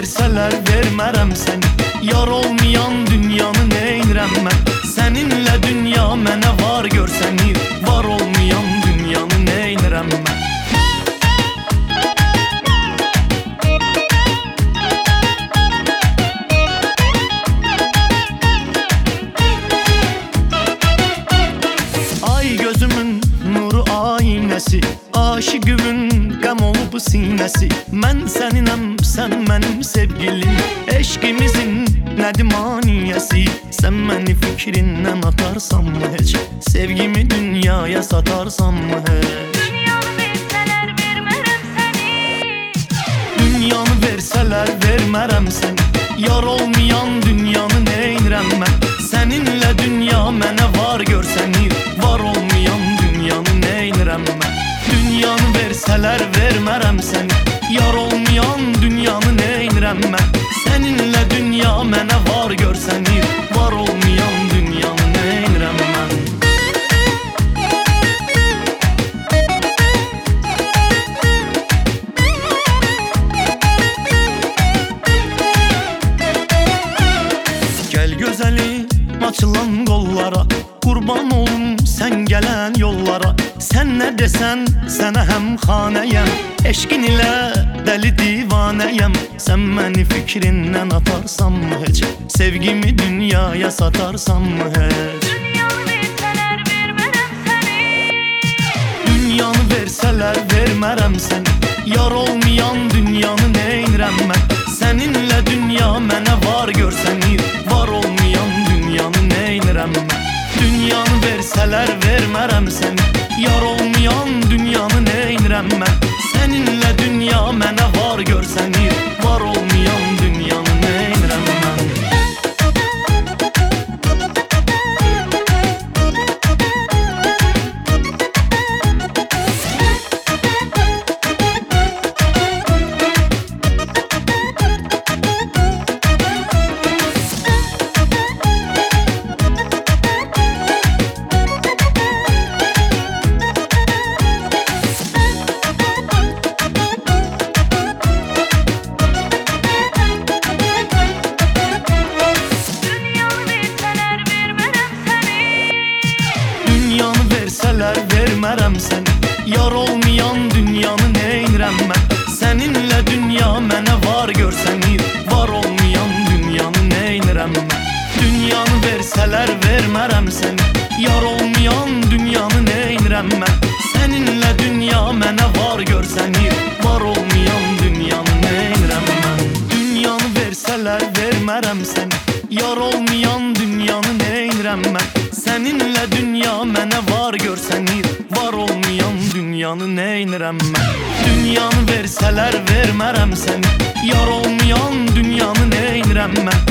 versələr vermərəm səni. Yar olmayan dünyanı neynirəm mən? Səninlə dünya mənə var görsənir. Var olmayan dünyanı neynirəm mən? Ay gözümün nuru aynəsi, aşıqımın qəm olub sinəsi. Mən səninəm, sən mənim sevgilim. Eşqimizin nədir maniyəsi? Sən məni fikrindən atarsanmı heç? Sevgimi dünyaya satarsanmı heç? Dünyanı versələr vermərəm səni. Yar olmayan dünyanı neynirəm mən? Səninlə dünya mənə var görsənir. Var olmayan dünyanı neynirəm mən? Dünyanı versələr vermərəm səni. Yar olmayan dünyanı neynirəm mən? Səninlə dünya mənə var görsənir. Var olmayan dünyanı neynirəm mən? Gəl gözəlim açılan qollara, qurban olum sən gələn yollara. Sən nə desən sənə həmxanəyəm. Eşqin ilə dəli divanəyəm. Sən məni fikrindən atarsanmı heç? Sevgimi dünyaya satarsanmı heç? Dünyanı versələr vermərəm səni. Yar olmayan dünyanı neynirəm mən? Səninlə dünya mənə var görsənir. Var olmayan dünyanı neynirəm mən? Dünyanı versələr vermərəm səni. Yar olmayan dünyanı neynirəm mən? Səninlə dünya mənə var görsənir. Var olmayan dünyanı neynirəm mən? Vermərəm səni. Yar olmayan dünyanı neynirəm mən? Səninlə dünya mənə var görsənir. Var olmayan dünyanı neynirəm mən? Dünyanı versələr vermərəm səni. Yar olmayan dünyanı neynirəm mən? Səninlə dünya mənə var görsənir. Var olmayan dünyanı neynirəm mən? Dünyanı versələr vermərəm səni. Yar olmayan dünyanı neynirəm mən? Səninlə dünya mənə var görsənir. Var olmayan dünyanı neynirəm mən? Dünyanı versələr vermərəm səni. Yar olmayan dünyanı neynirəm mən?